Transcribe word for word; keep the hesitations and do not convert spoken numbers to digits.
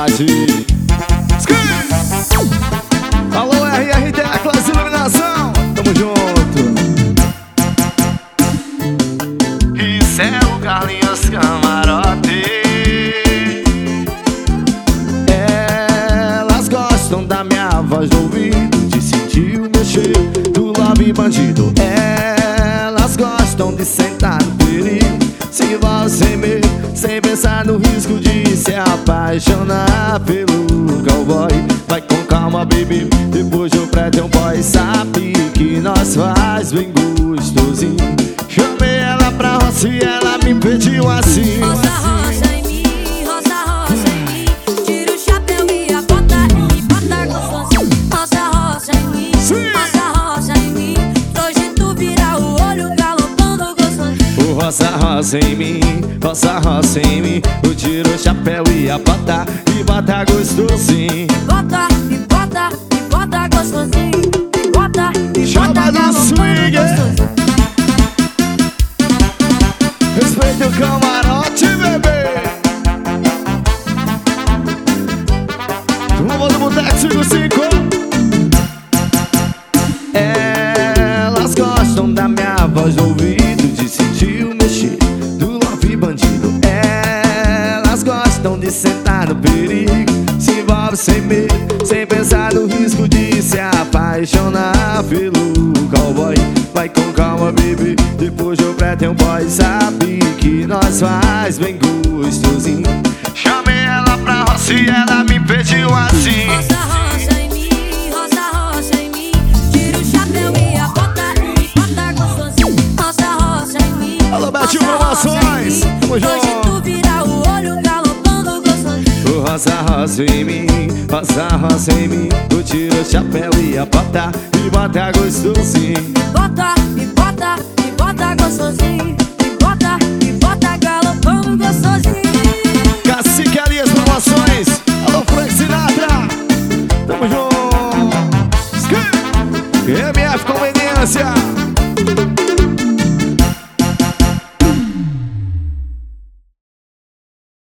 qualidade. Alô, R R Teclas Iluminação, tamo junto. Isso é o Carlinhos Camarote. Elas gostam da minha voz no ouvido, de sentir o meu cheiro do love bandido. Elas gostam de sentar no perigo, se envolve sem medo, sem pensar no risco de se apaixonar pelo cowboy. Vai com calma, baby, depois do prédio é um boy. Sabe que nós faz bem gostosinho. Chamei ela pra roça e ela me pediu assim: roça, roça em mim, roça, roça em mim. Tira o chapéu e a bota e bota gostosinho. Roça, roça em mim, roça, roça em mim. Hoje tu vira o olho galopando gostosinho. O roça, roça em mim, roça, roça em mim. Eu tiro o chapéu e a bota e bota gostosinho. Bota e bota e bota gostosinho. E bota e Chama bota no galopando swing. gostosinho. Respeita o camarote, bebê. Turma do Boteco cinco cinco. Elas gostam da minha voz no ouvido, de sentir o meu cheiro do love bandido. Elas gostam de sentar no perigo, se envolve sem medo, sem pensar no risco de se apaixonar pelo cowboy. Vai com calma, baby, depois do pré tem um boy. Sabe que nós faz bem gostosinho. Chamei ela pra roça e ela me pediu assim: Roça, roça em mim, roça, roça em mim. Tira o chapéu e a bota e bota gostosinho. Roça, roça em mim. Alô, Betinho roça, roça em Promoções, mim. tamo Hoje junto. tu vira o olho galopando gostosinho. O roça, roça em mim, roça, roça em mim. Eu tiro o chapéu e a bota e bota gostosinho. Bota e bota e bota gostosinho. E bota e bota galopando gostosinho. Cacique Arias Promoções, alô Frank Sinatra, tamo junto. M F Conveniência.